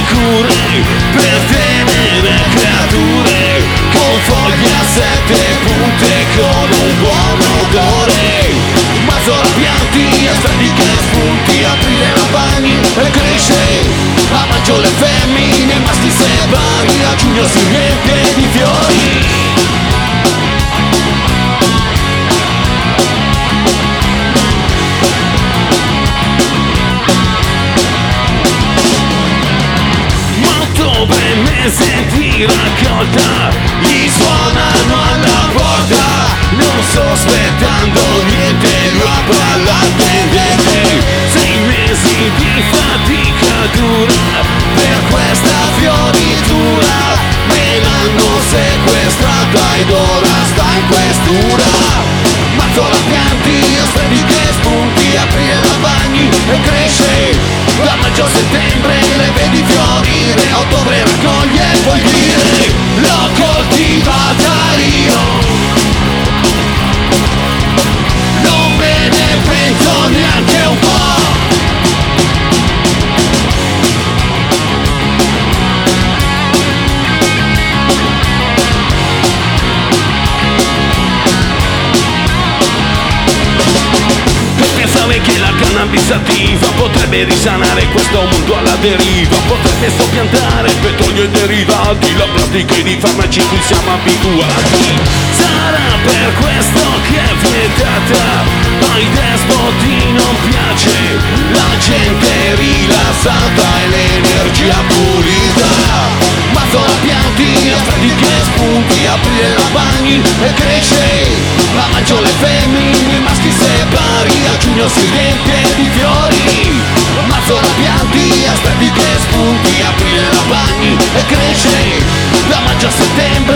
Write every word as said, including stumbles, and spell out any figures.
cure per tenere creature con foglie a sette punte con un buon odore. Mazzola pianti, aspetti che spunti, aprile la bagni e cresce. A maggio le femmine, maschi separi, a giugno si riempie di fiori. Mese di raccolta, gli suonano alla porta, non sospettando niente, roba all'attendente. Sei mesi di fatica dura per questa fioritura, me l'hanno sequestrata ed ora sta in questura. Mazzola pianti, aspetti che spunti, aprile la bagni e cresce. Da maggio a settembre le vedi fiorire, a ottobre raccoglie e puoi dire l'ho coltivata io. Non me ne penso neanche un po'. Che la cannabis attiva potrebbe risanare questo mondo alla deriva, potrebbe soppiantare petrolio e derivati, la plastica ed i farmaci cui siamo abituati. Sarà per questo che è vietata, ai despoti non piace, la gente rilassata e l'energia pulita. Mazzola pianti, aspetti che spunti, aprile la bagni e cresce. A maggio le femmine, i maschi separi, a giugno si riempie di fiori. Mazzola pianti, aspetti che spunti, aprile la bagni e cresce. Da maggio a settembre